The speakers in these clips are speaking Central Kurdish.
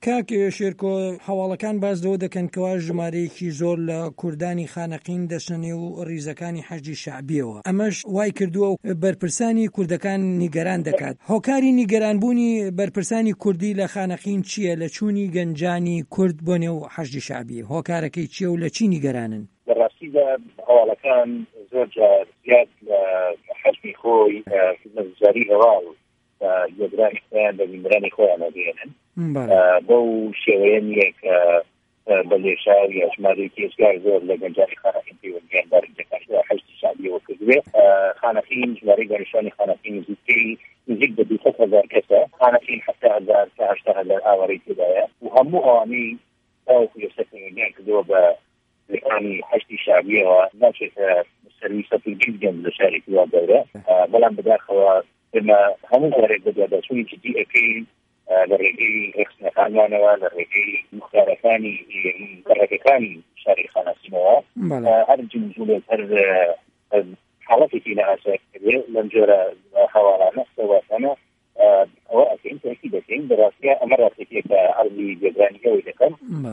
کاک شێرکۆ هەواڵەکان باز لەوە دەکەن کەوا ژمارەیەکی زۆر لە کوردانی خانەقین دەچنە و ڕیزەکانی حەجی شەعبیەوە. ئەمەش وای کردووە و بەرپرسانی کوردەکان نیگەران دەکات. هۆکاری نیگەرانبوونی بەرپرسانی کوردی لە خانەقین چییە لە چوونی گەنجانی کورد بۆ نێو حەجی شەعبی؟ هۆکارەکەی چییە و لە چی نیگەرانن؟ بەڕاستیدا هەواڵەکان زۆر جار زیاد لە حەجمی خۆی نەزاری هەواڵ یەکرانی خۆیان بە بیندرانی خۆیان ئەدێنن بەو شێوەیە نییە کە بە لێشاو یا ژمارەیەکی ئێسگار زۆر لە گەنجانی خانەقین پەیوەندیان بەرجەکان حەجی شەعبیەوە کردوێ. خانەقین ژمارەی گەنجانی خانەقین نزیک بە 200,000 کەسە. خانەقین 7,000 تا 8,000 ئاوارەی تێدایە و هەموو ئەوانەی تاوەکو ئێستا پەیوەندیان کردووە بە لەکانی حەجی شەعبیەوە ناچێتە سەرویسە گەنج لە شارێکی وا گەورە، بەڵام بەداخەوە ئێمە هەموو جارێک بە دواداچوونی جدی ئەەکەین لە ڕێگەی ڕێکخستنەکانمانەوە لە ڕێگەی مختارەکانی گەڕەکەەکانی شاری خانەقینەوە هەر جمجولێک هەر حاڵەتێکی لە ئاسایکردێ لەم جۆرە هەواڵانە سەواتانە ئەوە ئەکەین تاکی دەکەین. بەڕاستیە ئەمە ڕاستێکێک کە عەرضی جێگرانیەوەی دەکەم.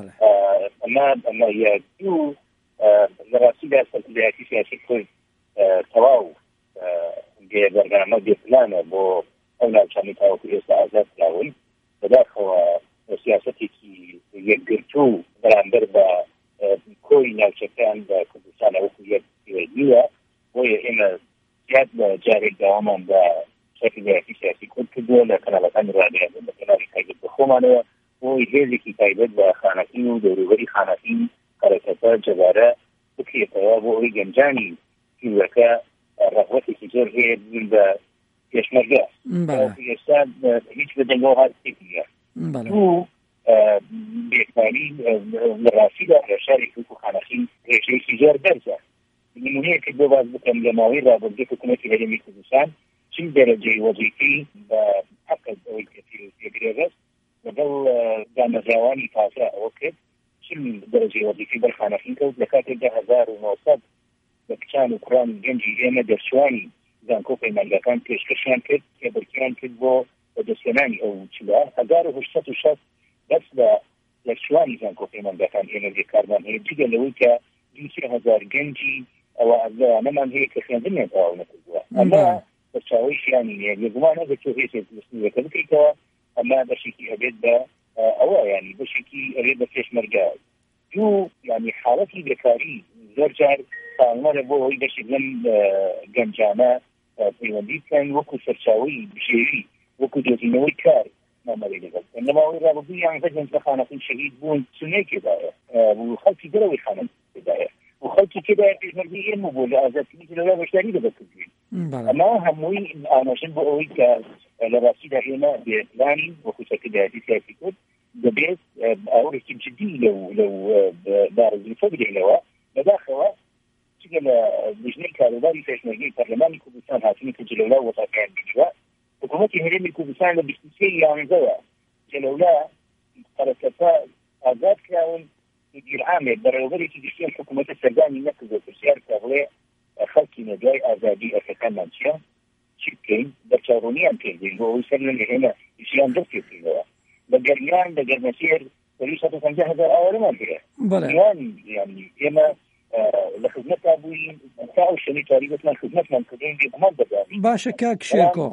ئەمە یەکدوو لە ڕاستیدا سەرکردایەتی سیاسی کورد تەواو بەرنامە بێپلانە بۆ ئەو ناوچانی تاوەکو ئێستا ئازاد کراون. بەداخەوە سیاسەتێکی یەکگرتوو بەرامبەر بە کۆی ناوچەکان بە کوردستانە وەکو یەکوێنیوە بۆیە ئێمە زیاد لە جارێک داوامان بە سەرکردایەتی سیاسی کورد کردووە لە کەناڵەکانی ڕادیۆ بە کەناڵی تایبەت بە خۆمانەوە بۆی هێزێکی تایبەت بە خانەقین و دەوروبەری خانەقین حرەکەتە جەبارە بکرێتەوە بۆ ئەوەی گەنجانی پیرەکە ڕغبەتێکی زۆر هەیە ببین بە پێشمەرگە. ئێستا هیچ بەدەنگەوە هاتێک نییە و بێکاری لە ڕاستیدا لە شارێکی وەکو خانەقین ڕێژەیەکی زۆر بەرزە. نمونەیەکە بۆ باز بکەم لە ماوەی ڕابردووی حکوومەتی هەرێمی کوردستان چین دەرەجەی وەزیفی بە حەقت ئەوەی کە پێگرێت لەگەڵ دامەزراوانی تازە ئەوە کرد چین دەرەجەی وەزیفی بەر خانەقین کەوت لە کاتێکدا 1900 بە کچان و کوڕان گەنجی ئێمە دەرچوانی زانکۆ پەیمانگەکان پێشکەشیان کرد کێبڕکیان کرد بۆ بەدەستێنانی ئەو چلا 1860 بەس لە دەرچوانی زانکۆ پەیمانگەکان ئێمە بێکارمان هەیە جگە لەوەی کە 200,000 گەنجی ئەوە ئەزانەمان هەیە کە خوێندنیان تەواو نەکردووە. ئەمە بەرچاوەیشیانی نییە لێگومانە بەتۆ هێزێک دەستنیەکە بکەیتەوە ئەمە بەشێکی ئەبێت بە ئەوە ینی بەشێکی ئەبێت بە پێشمەرگە دوو ینی حاڵەتی بێکاری زۆر جار تاوانمەرە بۆ ئەوەی بەشێک لەم گەنجانە پەیوەندی بکەن وەکو سەرچاوەی بژێوی وەکو دۆزینەوەی کار مامەڵی لەگەڵ لەماوەی ڕابردووی یانزە گەنج لە خانەقین شەهید بوون چونەیەکێدایە و خەڵکی گەرەوەی خانەقینێدایە و خەڵکی تێدایە پێشمەرگی ئێمە بۆ لە ئازادکردنی لەولا بەشداری دەبەکردوین. ئەمە هەمووی ئاماژەن بۆ ئەوەی کە لە ڕاستیدا ئێمە بێپلانی وەکو سەرکردایەتی سیاسی کورد دەبێت ئەوەیەکی جدی لەو بارزیفە بدەینەوە. بەداخەوە چگە لە لژنەی کاروباری پێشمەرگەی پەرلەمانی کوردستان هاتوونی کە جلەولا وەساکیان بکوە حکوومەتی هەرێمی کوردستان لە 23/11 جلەولا حرەکەتە ئازاد کراون دیرعامێک بەڕێوەبەرێکی گشتیان حکوومەتە سەردانی نەکردو پرسیار کە بڵێ خەڵکی نەدوای ئازادی ئەرکەکانمان چیە چی بکەین بەرچاوڕوونیان پێدەین بۆ ئەوەی سەر لە هێمە ئیشیان دەست پێکردەوە بە گەرمیان بە گەرمەسێر 150,000 ئاوارەمان هەیە. ینی ئێمە لە خزمەتا بووین تا ئەو شەوەی تاریبەتمان خزمەتمان کردین بێگومان دەدانین. باشە کاک شێرکۆ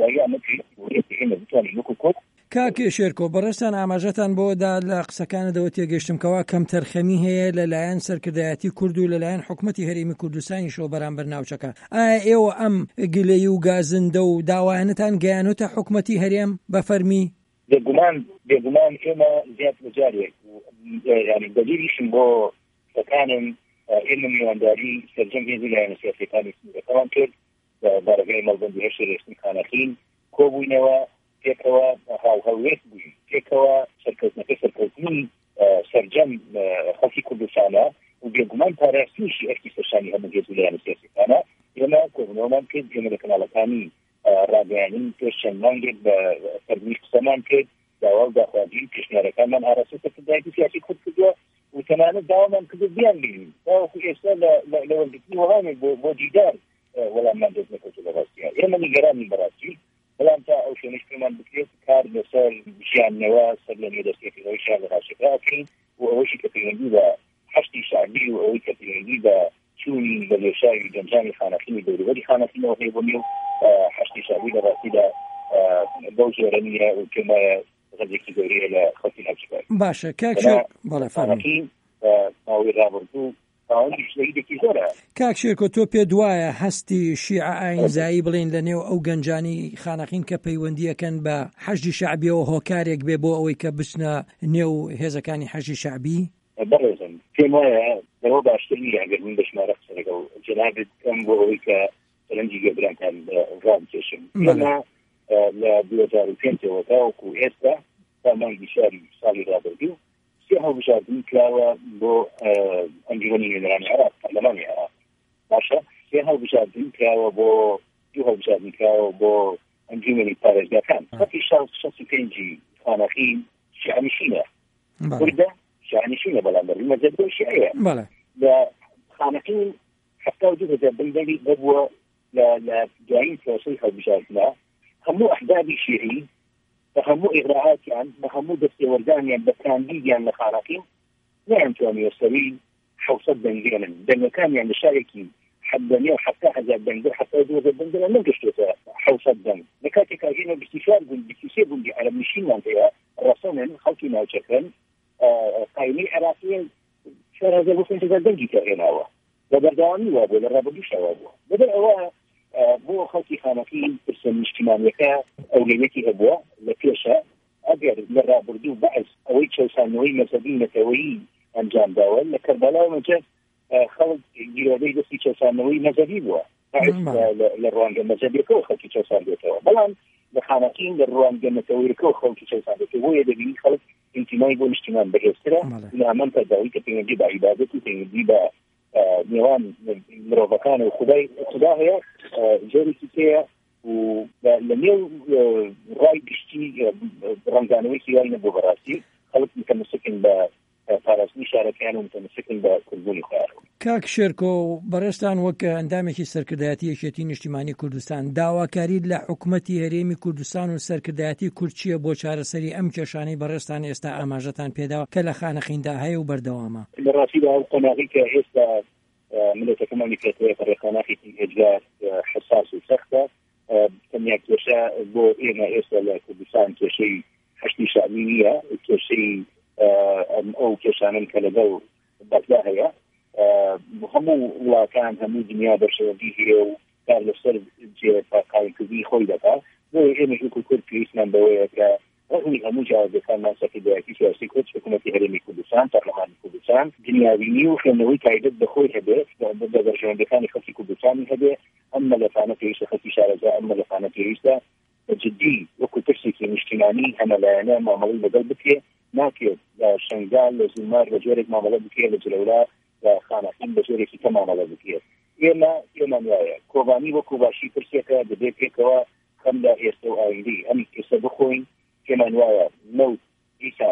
کاک شێرکۆ بەڕێستان ئاماژەتان بۆدا لە قسەکانەوە تێگەشتم کەوا کەم تەرخەمی هەیە لەلایەن سەرکردایەتی کورد و لەلایەن حکوومەتی هەرێمی کوردستانی شۆ بەرامبەر ناوچەکە. ئایا ئێوە ئەم گلەی و گازندە و داوایانتان گەیانوتە حکوومەتی هەرێم بەفەرمی؟ بێگومان ئێمە زیاد بەجارێک ینی دەلیلیشم بۆ سەکانم ئێمە میوانداری سەرجەم هێزی لایەنە سیاسیەکانی سنوورەکەمان کرد بارەگای مەڵبەندی هەشت ڕێستنی خانەقین کۆبووینەوە پێکەوە هاوهەوێت بووین پێکەوە سەرکەوتنی سەرجەم خەڵکی کوردستانە و بێگومان پاراستنیشی ئەرکی سەرشانی هەموو هێز لایەنە سیاسیەکانە ئێمە کۆبوونەوەمان کرد ئێمە لە کەناڵەکانی ڕادیۆیی پێش چەند مانگێک بە فەرمی قسەمان کرد داوا و داخوازی پێشنیارەکانمان ئاراستە سەرکردایەتی سیاسی کورد کردووە و تەنانەت داوامان کردو بیان بینین داوەکو ئێستا لە وەرگرتنی وەڵامێک بۆ دیدار وەڵاممان دەست نەکەوتو لە ڕاستیە ئێمە نیگەرانی بەڕاستی بەڵام تا ئەو شوێنەش پێمان بکرێت کار لەسەر ژیاننەوە سەر لە نێدەستێتەوەی ژیان لە ڕاشێکراکەین و ئەوەشی کە پەیوەندی بە حەشتی شعبی و ئەوەی کە پەیوەندی بە چوونی بە لێشاوی گەنجانی خانەخینی دەوروبەری خانەخینەوە هەیە بۆ نێو حەشتی شعبی لە ڕاستیدا بەو جۆرە نییە و پێمایە غەزێکی گەورەیە لە خەڵکی ناوچەکان. باشە کاکشێر بەڵێ خانەخین ماوەی ڕابردوو کاک شێرکۆ تۆ پێ دوایە هەستی شیعە ئاینزایی بڵێن لە نێو ئەو گەنجانی خانەخین کە پەیوەندیەکەن بە حەشتی شعبیەوە هۆکارێک بێ بۆ ئەوەی کە بچنە نێو هێزەکانی حەشتی شعبی؟ بەڕێزم پێم وایە لەوە باشتر نیە ئەگەر من بە ژمارە قسە لەگەڵ جەنابت ئەم بۆ ئەوەی کە سەرنجی گەبرانتان ڕام کێشم. ئێمە لە 2005ەوە تاوەکو ئێستا تا مانگی شاری ساڵی ڕابردوو هەڵبژاردن کراوە بۆ ئەنجومەنی نوێنەرانی عێراق پەرلەمانی عێراق. باشە هەڵبژاردن کراوە بۆ هەڵبژاردن کراوە بۆ ئەنجومەنی پارێزگاکان. خەڵکی 65 خانەخین شیعەنشینە، کوردە شیعەنشینە، بەڵام بەڕووی مەزهب بۆ شیعەیە. لە خانەخین 72,000 بەندەری ببووە لە دوایین پرۆسەی هەڵبژاردنە هەموو ئەحزابی شیعی بە هەموو ئیغراعاتیان بە هەموو دەستێوەردانیان بە کاندیدیان لە خانەخین نەیانتوانیوە سەوی 700 دەنگێنن. دەنگەکانیان لە شارێکی حەبدەنیە و 7,000 دەنگە 72,000 دەنگە نەگەشتێتە 700 دەنگ. لە کاتێکا ژینە 24 گوند 23 گوندی عەرەبنشینمان هەیە ڕەسەنن خەڵکی ناوچەکەن قاینەی عێراقیە 4,500 دەنگی کەهێناوە بە بەردەوامی وا بووە لە ڕابردووشەوە بووە. بەبێ ئەوە بۆ خەڵکی خانەخین پرسە نیشتیمانیەکە ئەولێنێتی هەبووە لە پێشە ئەگەر لە ڕابردوو بەعز ئەوەی چەسانەوەی مەزهبی نەتەوەیی ئەنجام داوە لە کەربەلا و مەجەد خەڵک گیرۆدەی دەستی چەسانەوەی مەزهبی بووە لە ڕوانگە مەزهبیەکەوە خەڵکی چەسان بێتەوە. بەڵام لە خانەخین لە ڕوانگە نەتەوەیەکەوە خەڵکی چەسان بێتەوە بۆیە دەبینی خەڵک ئینتیمای بۆ نیشتیمان بەهێزترە نامەن پەرداوی کە پەیوەندی بە عیبادەت و پەیوەندی بە نێوان مرۆڤەکان و خدا هەیە جۆرێکی تەیە و لە نێو ڕای گشتی ڕەنگانەوەی سیوای نەبوو بەڕاستی خەڵک متەمەسکن بە پاراستنی شارەکان و متەمەسکن بە کوردبوونی خۆیانەوە. کاک شێرکۆ بەڕێستان وەک ئەندامێکی سەرکردایەتی یەکێتی نیشتیمانی کوردستان داواکاری لە حکوومەتی هەرێمی کوردستان و سەرکردایەتی کورد چییە بۆ چارەسەری ئەم کێشانەی بەڕێستان ئێستا ئاماژەتان پێداوە کە لە خانەخیندا هەیە و بەردەوامە؟ لە ڕاستیدا ئەو قۆناغی کە ئێستا ملەتەکەمانی پێێتەوە ڕێخاناخی هێجگار حساس و سەختە تەنیا کێشە بۆ ئێمە ئێستا لە کوردستان کێشەی حەشتی شعبی نییە، کێشەی ئەو کێشانن کە لەگەڵ بەغدا هەیە. هەموو وڵاتان هەموو دنیا بەشەوەندی هەیە و کار لەسەر جێپاکاریکردنی خۆی دەکات. بۆیە ئێمەش وەکو کورد پێویستمان بەوەیە کە ڕغمی هەموو جیاوازەکانمان سەرکردایەتی سیاسی کورد حکوومەتی هەرێمی کوردستان پەرلەمانی کوردستان دنیاوینی و خوێندنەوەی تایبەت بەخۆی هەبێت بە بەرژەوەندەکانی خەڵکی کوردستانی هەبێ. ئەم مەلەفانە پێویستە خەڵکی شارەزا ئەم مەلەفانە پێویستە جدی وەکو ترسێکی نیشتیمانی هەمەلایەنە مامەڵەی لەگەڵ بکرێ. ناکرێت لە شنگال لە زومار بە جۆرێک مامەڵە بکرێت، لە جلەولا لە خانەخین بە جۆرێکی کە مامەڵە بکرێت. ئێمە وایە کۆبانی وەکو باشی پرسێکە دەبێت پێکەوە خەم لە ئێستا و ئایندی ئەمی کێسە بخۆین. پێمان وایە نەوت دیسان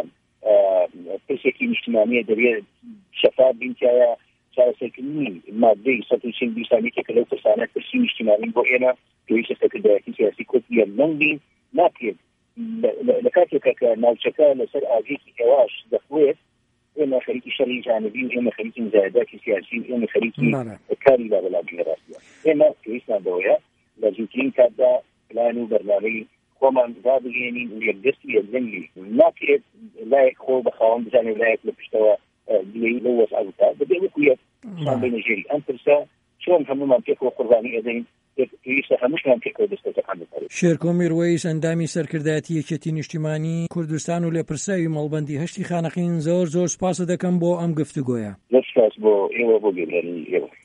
پرسێکی نیشتیمانیە دەبێت شەفاف بینکایە چارەسەرکردنی مادەی 140 بیسانێکێکە لەو پرسانە پرسی نیشتیمانی بۆ ئێمە پێویستە سەرکردایەتی سیاسی کورد لەنگبین. ناکرێت لە کاتێکە کە ناوچەکە لەسەر ئاگێکی هێواش دەخوێت ئێمە خەریکی شەڕی جانبی و ئێمە خەریکی مزایداتی سیاسی و ئێمە خەریکی کاری لابەلابی ڕاستیە. ئێمە پێویستمان بەوەیە لە زووترین کاتدا پلان و بەرنامەی خۆمان دابگەێنین و یەکدەستی یەکزەنگی ناکرێت لایەک خۆ بە خاوەن بزانێ لایەک لە پشتەوە دیەی لەو وەسعوتا بەبێ وەکو یەک شان بینەژێری ئەم پرسە چۆن هەمومان پێکەوە قوربانی ئەدەین پێویستە هەمووشمان پێکەوە دەستەکان بکەین. شێرکۆ میروەیس ئەندامی سەرکردایەتی یەکێتی نیشتیمانی کوردستان و لێپرسەوی مەڵبەندی هەشتی خانەخین زۆر سپاس دەکەم بۆ ئەم گفتوگۆیە. زۆر سپاس بۆ ئێوە بۆ گەێنانی ئێوە.